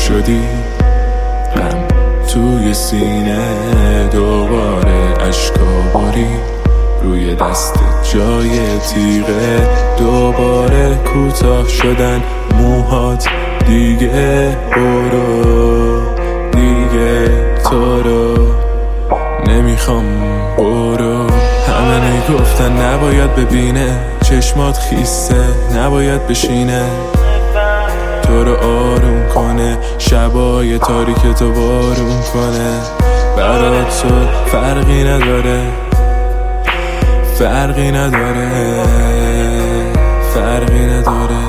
شدی غم توی سینه، دوباره اشکا باری روی دست جای تیغه، دوباره کوتاه شدن موهات، دیگه برو، دیگه تو رو نمیخوام، برو. همه میگفتن نباید ببینه، چشمات خیسه نباید بشینه، تو رو آروم کنه، شبای تاریک تو بارون کنه. برات تو فرقی نداره، فرقی نداره، فرقی نداره.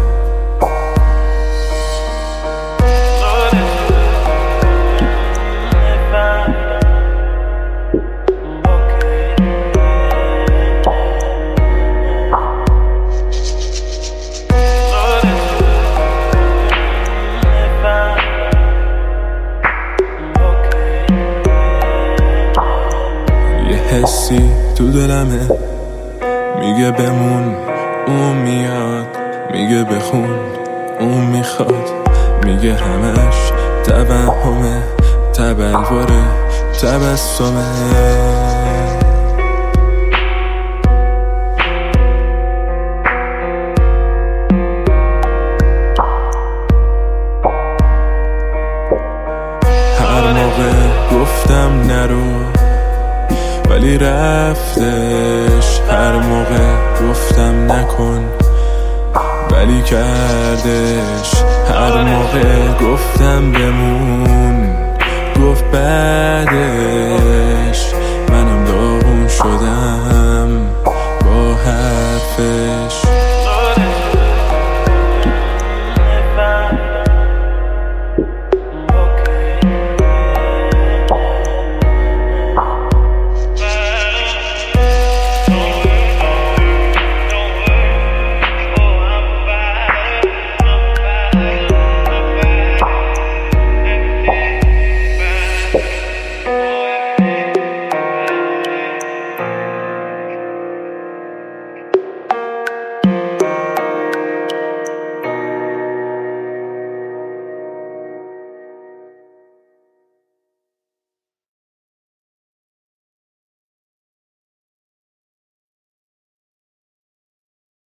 حسی تو دلمه میگه بمون، اون میاد میگه بخون، اون میخواد میگه همش توهمه، تبلوره تبسمه. هر موقع گفتم نرو ولی رفتش، هر موقع گفتم نکن ولی کردش، هر موقع گفتم بمون گفت